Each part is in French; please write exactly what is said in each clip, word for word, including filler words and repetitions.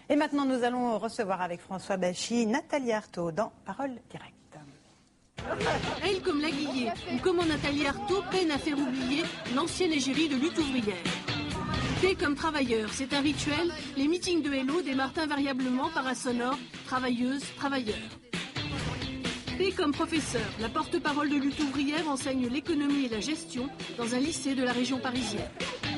Et maintenant, nous allons recevoir avec François Bachy Nathalie Arthaud dans Parole Directe. Elle, comme Laguiller ou comment Nathalie Arthaud peine à faire oublier l'ancienne égérie de lutte ouvrière. T comme travailleur, c'est un rituel. Les meetings de Hello démarrent invariablement par un sonore « travailleuse, travailleur ». P comme professeur, la porte-parole de lutte ouvrière enseigne l'économie et la gestion dans un lycée de la région parisienne.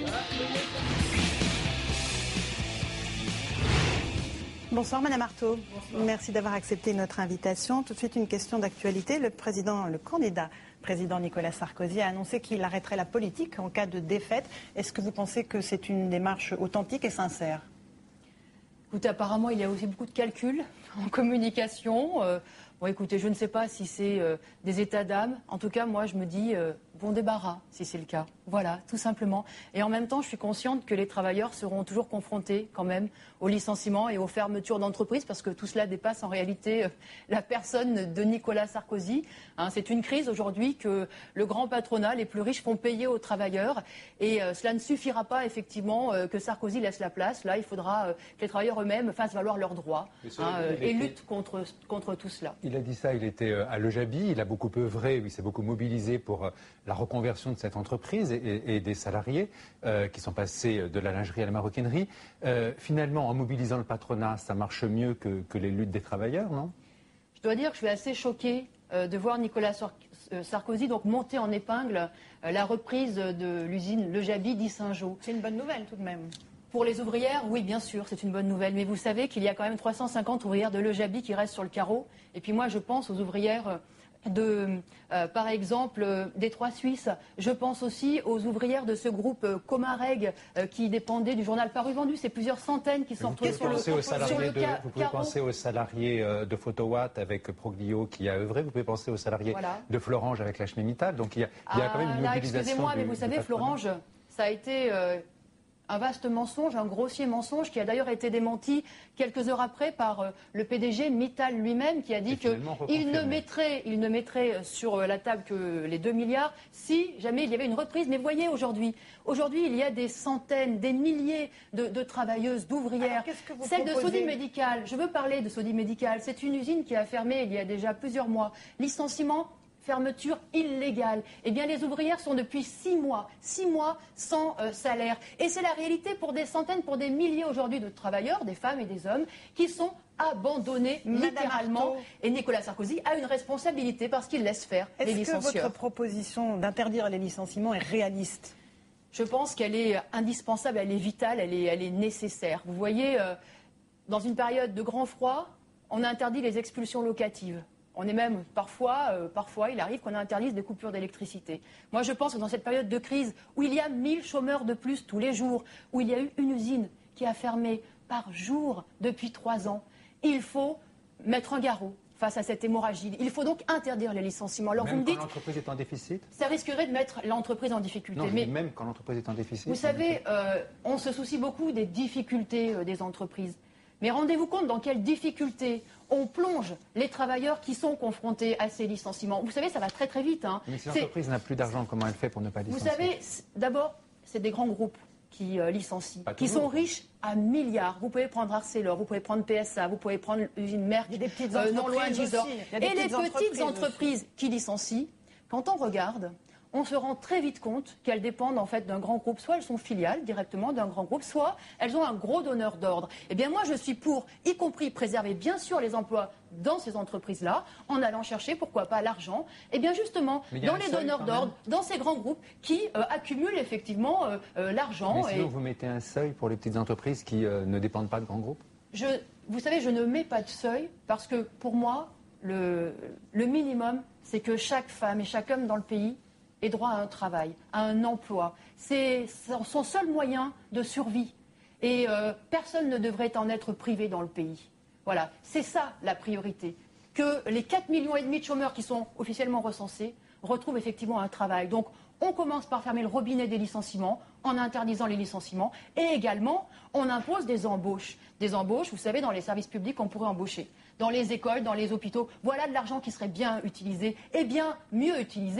Bonsoir Madame Arthaud. Bonsoir. Merci d'avoir accepté notre invitation. Tout de suite une question d'actualité. Le président, le candidat président Nicolas Sarkozy a annoncé qu'il arrêterait la politique en cas de défaite. Est-ce que vous pensez que c'est une démarche authentique et sincère? Écoutez, apparemment il y a aussi beaucoup de calculs en communication. Euh, bon écoutez, je ne sais pas si c'est euh, des états d'âme. En tout cas, moi je me dis euh, bon débarras si c'est le cas. Voilà, tout simplement. Et en même temps, je suis consciente que les travailleurs seront toujours confrontés quand même aux licenciements et aux fermetures d'entreprises parce que tout cela dépasse en réalité euh, la personne de Nicolas Sarkozy. Hein, c'est une crise aujourd'hui que le grand patronat, les plus riches font payer aux travailleurs et euh, cela ne suffira pas effectivement euh, que Sarkozy laisse la place. Là, il faudra euh, que les travailleurs eux-mêmes fassent valoir leurs droits hein, euh, et luttent contre, contre tout cela. Il a dit ça, il était à Le Jabi, il a beaucoup œuvré, il s'est beaucoup mobilisé pour euh, la reconversion de cette entreprise et, et, et des salariés euh, qui sont passés de la lingerie à la maroquinerie. Euh, finalement, en mobilisant le patronat, ça marche mieux que, que les luttes des travailleurs, non? Je dois dire que je suis assez choquée euh, de voir Nicolas Sarkozy donc monter en épingle euh, la reprise de l'usine Le Jabi d'Issingeaux. C'est une bonne nouvelle tout de même. Pour les ouvrières, oui, bien sûr, c'est une bonne nouvelle. Mais vous savez qu'il y a quand même trois cent cinquante ouvrières de Le Jabi qui restent sur le carreau. Et puis moi, je pense aux ouvrières de, euh, par exemple, euh, des Trois Suisses. Je pense aussi aux ouvrières de ce groupe euh, Comareg euh, qui dépendait du journal Paru Vendu. C'est plusieurs centaines qui sont retrouvées sur le, sur le de, Vous pouvez penser aux salariés euh, de Photowatt avec Proglio qui a œuvré. Vous pouvez penser aux salariés voilà. de Florange avec la Schneemittal. Donc il y a, il y a ah, quand même une là, mobilisation. Excusez-moi, du, mais vous savez, Florange, ça a été... Euh, un vaste mensonge, un grossier mensonge qui a d'ailleurs été démenti quelques heures après par euh, le P D G Mittal lui-même qui a dit qu'il ne mettrait, il ne mettrait sur la table que les deux milliards si jamais il y avait une reprise. Mais voyez aujourd'hui, aujourd'hui il y a des centaines, des milliers de, de travailleuses, d'ouvrières. Celle de Sodi Médical, je veux parler de Sodi Médical, c'est une usine qui a fermé il y a déjà plusieurs mois. Licenciement, fermeture illégale. Eh bien, les ouvrières sont depuis six mois, six mois sans euh, salaire. Et c'est la réalité pour des centaines, pour des milliers aujourd'hui de travailleurs, des femmes et des hommes, qui sont abandonnés Madame littéralement. Arthaud. Et Nicolas Sarkozy a une responsabilité parce qu'il laisse faire les licencieurs. Est-ce que votre proposition d'interdire les licenciements est réaliste? Je pense qu'elle est indispensable, elle est vitale, elle est, elle est nécessaire. Vous voyez, euh, dans une période de grand froid, on a interdit les expulsions locatives. On est même, parfois, euh, parfois, il arrive qu'on interdise des coupures d'électricité. Moi, je pense que dans cette période de crise, où il y a mille chômeurs de plus tous les jours, où il y a eu une usine qui a fermé par jour depuis trois ans, il faut mettre un garrot face à cette hémorragie. Il faut donc interdire les licenciements. Alors même vous me dites, quand l'entreprise est en déficit? Ça risquerait de mettre l'entreprise en difficulté. Non, mais même quand l'entreprise est en déficit. Vous savez, euh, on se soucie beaucoup des difficultés euh, des entreprises. Mais rendez-vous compte dans quelles difficultés on plonge les travailleurs qui sont confrontés à ces licenciements. Vous savez, ça va très très vite. Hein. Mais si l'entreprise n'a plus d'argent, comment elle fait pour ne pas licencier? Vous savez, d'abord, c'est des grands groupes qui euh, licencient, qui sont riches à milliards. Vous pouvez prendre Arcelor, vous pouvez prendre P S A, vous pouvez prendre l'usine Merck, il y a des petites euh, non loin de aussi. Gisors. Et les petites entreprises, entreprises qui licencient, quand on regarde, on se rend très vite compte qu'elles dépendent en fait d'un grand groupe. Soit elles sont filiales directement d'un grand groupe, soit elles ont un gros donneur d'ordre. Eh bien moi je suis pour, y compris préserver bien sûr les emplois dans ces entreprises-là, en allant chercher, pourquoi pas, l'argent, et bien justement dans les donneurs d'ordre, dans ces grands groupes qui euh, accumulent effectivement euh, euh, l'argent. Mais sinon et... vous mettez un seuil pour les petites entreprises qui euh, ne dépendent pas de grands groupes? je, Vous savez, je ne mets pas de seuil parce que pour moi, le, le minimum, c'est que chaque femme et chaque homme dans le pays ait droit à un travail, à un emploi. C'est son seul moyen de survie. Et euh, personne ne devrait en être privé dans le pays. Voilà, c'est ça la priorité. Que les quatre millions et demi de chômeurs qui sont officiellement recensés retrouvent effectivement un travail. Donc on commence par fermer le robinet des licenciements en interdisant les licenciements. Et également, on impose des embauches. Des embauches, vous savez, dans les services publics, on pourrait embaucher. Dans les écoles, dans les hôpitaux, voilà de l'argent qui serait bien utilisé et bien mieux utilisé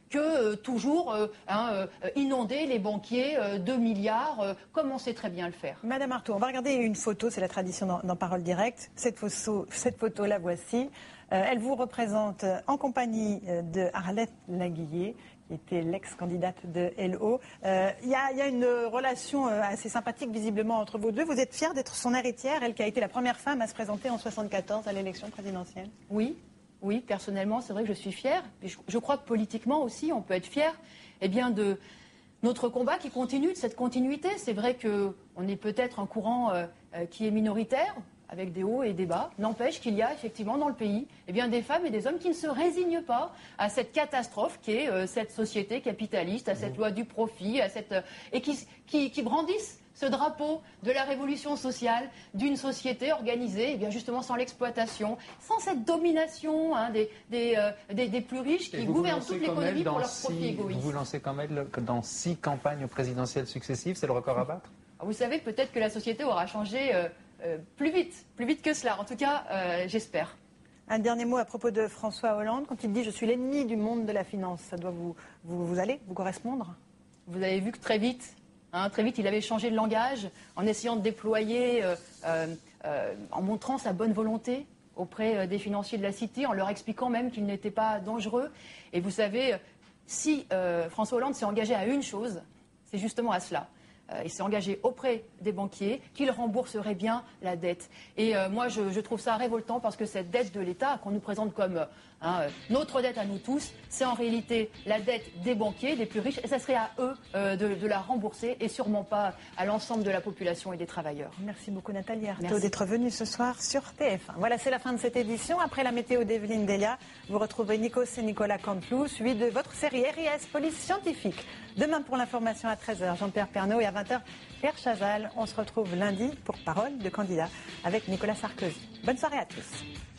que euh, toujours euh, hein, euh, inonder les banquiers euh, de milliards, euh, comme on sait très bien le faire. Madame Arthaud, on va regarder une photo, c'est la tradition dans, dans Parole Directe. Cette photo, cette photo la voici. Euh, elle vous représente en compagnie de Arlette Laguiller, qui était l'ex-candidate de L O. Il euh, y, y a une relation assez sympathique visiblement entre vous deux. Vous êtes fière d'être son héritière, elle qui a été la première femme à se présenter en soixante-quatorze à l'élection présidentielle? Oui. Oui, personnellement, c'est vrai que je suis fière. Je, je crois que politiquement aussi, on peut être fier eh bien, de notre combat qui continue, de cette continuité. C'est vrai qu'on est peut-être un courant euh, qui est minoritaire, avec des hauts et des bas. N'empêche qu'il y a effectivement dans le pays eh bien, des femmes et des hommes qui ne se résignent pas à cette catastrophe qu'est euh, cette société capitaliste, à cette loi du profit, à cette, euh, et qui, qui, qui brandissent ce drapeau de la révolution sociale, d'une société organisée, eh bien justement sans l'exploitation, sans cette domination hein, des, des, euh, des, des plus riches qui gouvernent toute l'économie pour leur profit égoïste. Vous vous lancez comme elle dans six campagnes présidentielles successives, c'est le record à battre? Vous savez peut-être que la société aura changé euh, euh, plus vite, plus vite que cela. En tout cas, euh, j'espère. Un dernier mot à propos de François Hollande. Quand il dit « je suis l'ennemi du monde de la finance », ça doit vous, vous, vous aller, vous correspondre? Vous avez vu que très vite... Hein, très vite, il avait changé de langage en essayant de déployer, euh, euh, euh, en montrant sa bonne volonté auprès euh, des financiers de la Cité, en leur expliquant même qu'il n'était pas dangereux. Et vous savez, si euh, François Hollande s'est engagé à une chose, c'est justement à cela. Euh, il s'est engagé auprès des banquiers qu'il rembourserait bien la dette. Et euh, moi, je, je trouve ça révoltant parce que cette dette de l'État, qu'on nous présente comme hein, notre dette à nous tous, c'est en réalité la dette des banquiers, des plus riches, et ça serait à eux euh, de, de la rembourser et sûrement pas à l'ensemble de la population et des travailleurs. Merci beaucoup Nathalie Arthaud d'être venue ce soir sur T F un. Voilà, c'est la fin de cette édition. Après la météo d'Evelyne Delia, vous retrouvez Nikos et Nicolas Canteloup, suivi de votre série R I S Police Scientifique. Demain pour l'information à treize heures, Jean-Pierre Pernaut, et à vingt heures, Pierre Chazal. On se retrouve lundi pour Parole de candidat avec Nicolas Sarkozy. Bonne soirée à tous.